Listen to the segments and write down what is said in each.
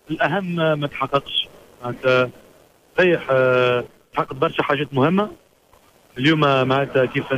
الاهم ما تحققش. معناتها صحيح تحققت برشا حاجات مهمه اليوم، معناتها كيف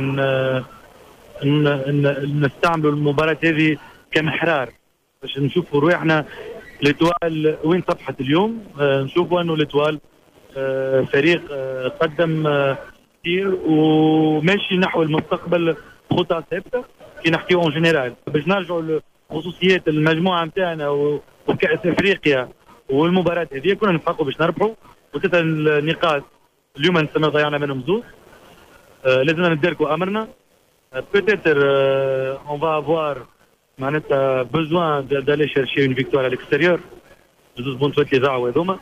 نستعملوا المباراه هذه كمحرار باش نشوفوا رواحنا. ليتوال وين صبحت اليوم؟ نشوفوا انه ليتوال فريق قدم كثير وماشي نحو المستقبل خطى ثابته. كي نحكيو اون جينيرال باش نرجعوا لخصوصيات المجموعه نتاعنا وكاس افريقيا والمباراه هذه كنا نتفقوا باش نربحوا وثلاثه النقاط. اليوم نستمر ضيعنا منهم زوز. لازمنا نداركوا امرنا. peut-être on va avoir معناتها besoin d'aller chercher une victoire à l'extérieur. زوز بونتوات اللي ضاعوا هذوما.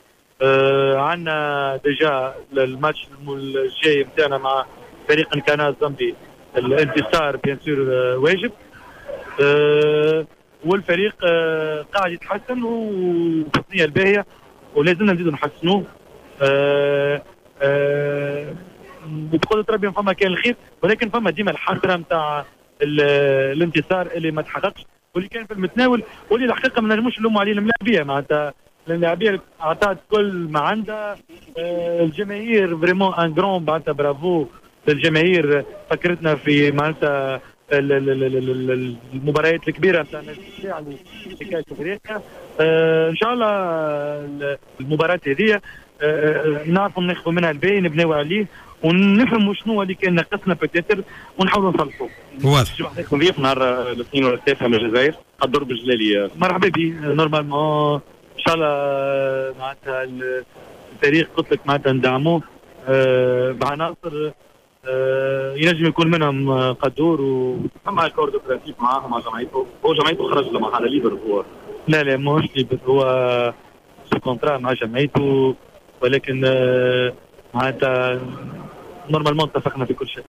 عندنا ديجا الماتش الجاي نتاعنا مع فريق انكانا الزامبي الانتصار بيان سور واجب. والفريق قاعد يتحسن وبالنية الباهية ولازمنا نزيدوا نحسنوه. وبقدرة ربي فما كان الخير، ولكن فما ديما الحسرة نتاع الانتصار اللي ما تحققش واللي كان في المتناول واللي الحقيقة ما نجموش نلوموا عليه الملاعبية. معناتها اللاعبيه اعطت كل ما عندها. الجماهير فريمون ان جرون معناتها برافو للجماهير. فكرتنا في معناتها المباريات الكبيره نتاع يعني في كاس افريقيا. ان شاء الله المباراه هذه نعرفوا ناخذوا منها الباقي نبنيو عليه ونفهموا شنو اللي كان ناقصنا بتاتر ونحاولوا نصلحوه. واضح. نضيف نهار الاثنين ولا الثلاثاء من الجزائر الدور بالجلالي. مرحبا به نورمالمون ان شاء الله. معناتها الفريق قلت لك معناتها ندعموه بعناصر ينجم يكون منهم قدور فما كورد برانسيب معاهم مع جمعيته. هو جمعيته خرج لما هذا ليبر هو. لا ماهوش ليبر، هو سو كونترا مع جمعيته، ولكن معناتها نورمالمون اتفقنا في كل شيء.